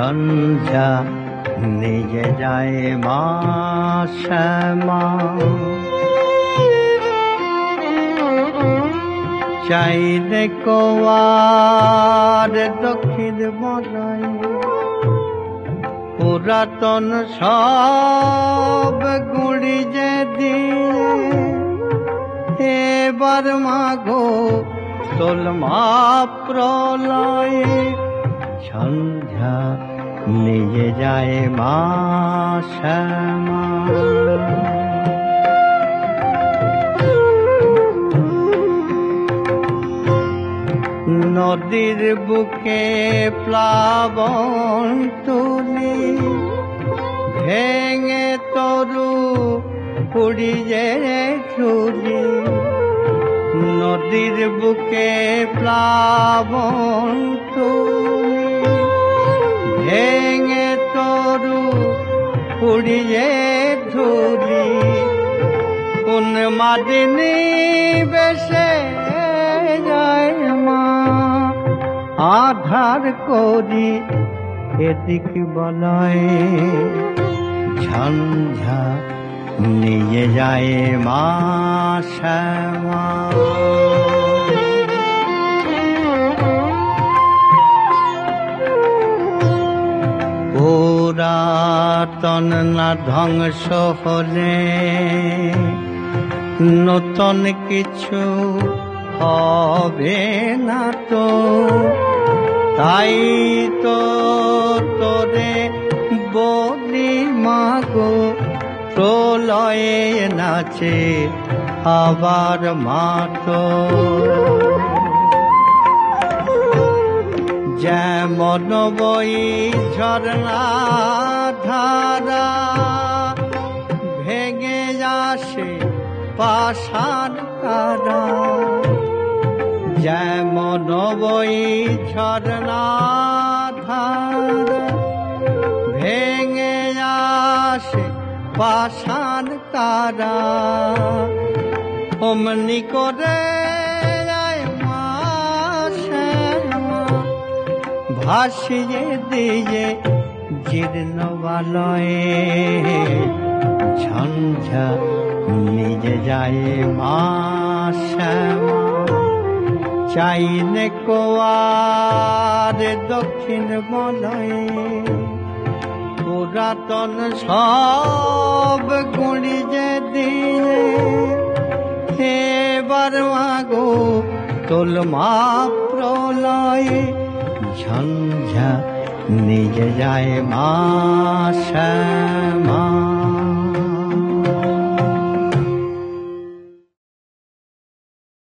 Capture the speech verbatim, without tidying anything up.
ঝঞ্ঝা নিয়ে যায় মা শ্যামা। চাইলে কোয়ার দক্ষিণ বলয় পুরাতন সব গুড়ি যে দিয়ে এবার মাগো তোলমা প্রলয়ে ঝঞ্ঝা নিয়ে যায় মা শ্যামা। নদীর বুকে প্লাবন তুলি ভেঙে তরু পুড়িয়ে চুলি। নদীর বুকে প্লাবন তুলি ভেঙে তরু পুড়িয়ে ধুলি। কোন মাদিনী বেশে যায় মা আধার করি এদিক বলয় ঝঞ্ঝা নিয়ে যায় মা শ্যামা। পুরাতন না ধ্বংস হলে নতুন কিছু হবে না তো। তাই তো তোরে বলি মাগো প্রলয়ে নাচে আবার মাতো। যেমন বই ঝরনা ধারা ভেঙে আসে পাষাণ কারা। যেমন বই ঝরনা ধারা ভেঙে আসে পাষাণ কারা। অমনি করে মা শ্যামা ভাসিয়ে দিয়ে জীর্ণ বালয়ে ঝঞ্ঝা নিয়ে যায় মা শ্যামা। চাইলে কোয়ার দক্ষিণ বলয়ে পুরাতন সব গুড়ি যে দিয়ে এবার মাগো তোলমা প্রলয়ে ঝঞ্ঝা নিয়ে যায় মা শ্যামা।